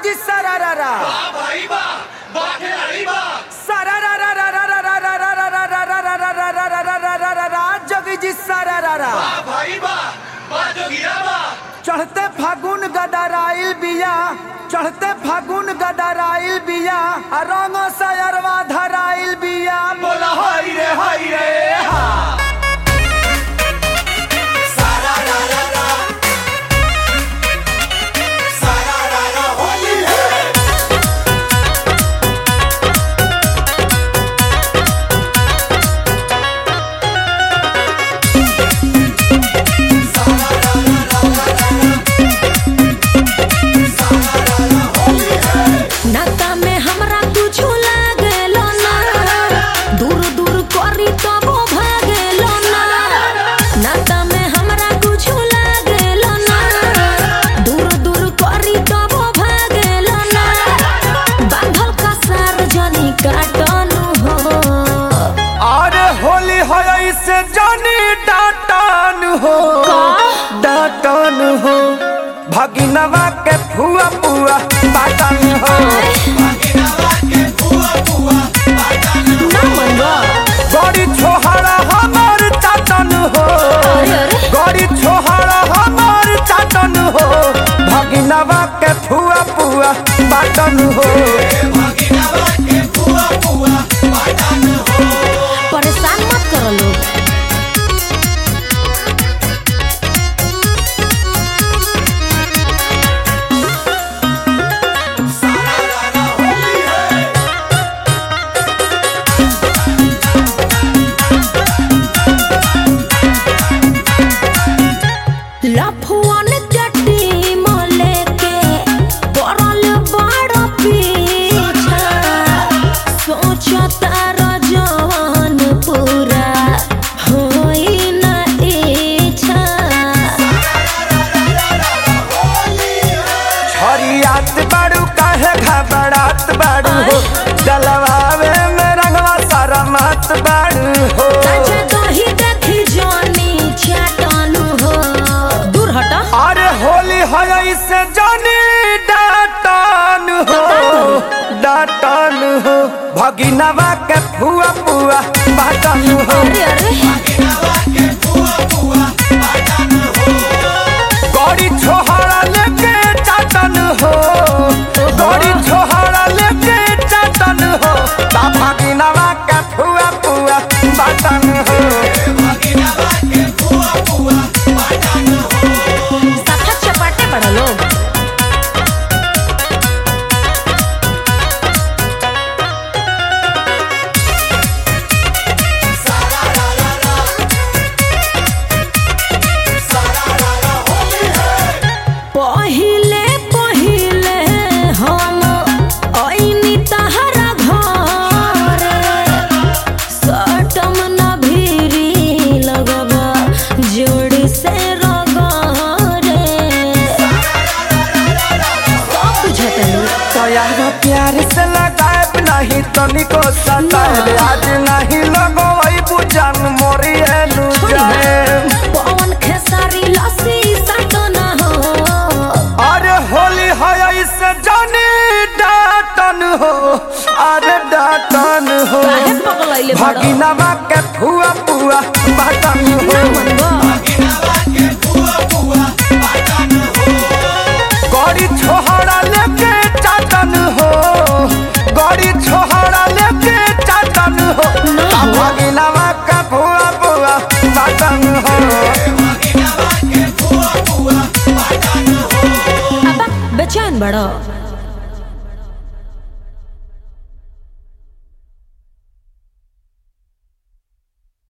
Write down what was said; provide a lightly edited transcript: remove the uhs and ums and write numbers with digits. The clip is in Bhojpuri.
जी सरारा जोगी जी सरारा चढ़ते फागुन गडराइल बिया चढ़ते फागुन गडराइल बिया रंग सयरवा धराइल बिया बोला हाय रे हा भगिनवा के फुआ पुआ बाटन हो गड़ी छोहरा हमार चाटन हो गड़ी छोहरा हमार चाटन हो भगिनवा के फुआ पुआ बाटन हो परेशान मत करो लोग। लफुअन गड्डी मोले के पड़ल बड़ पीछा सोचता रजवन पूरा होई न इच्छा छरियात बाड़ू काहे घबरात बाड़ू हो जलवावे में रंगवा सारा मात बाड़ू हो अरे होली है इससे जानी डाटन हो भगिनवा के फुआ पुआ बाटन हो गड़ी छोहरा लेके चाटन हो गड़ी छोहरा लेके चाटन हो भगिनवा के फुआ पुआ बाटन हो लोग पहिले पहिले हम आईनी तहरा घर सटम न भीरी लगबा जोड़ी से प्यार से लगाए नहीं तनिको सताए आज नहीं लगो वही बुझन मोरी है पवन खेसारी लस्सी सटना हो अरे होली है इससे जानी डाटन हो अरे डाटन हो भगिनवा के फुआ पुआ बाटन हो गड़ी छोहरा लेके चाटन हो गड़ी छोहरा लेके चाटन हो भगिनवा के फुआ पुआ बाटन हो बेचैन बड़ो।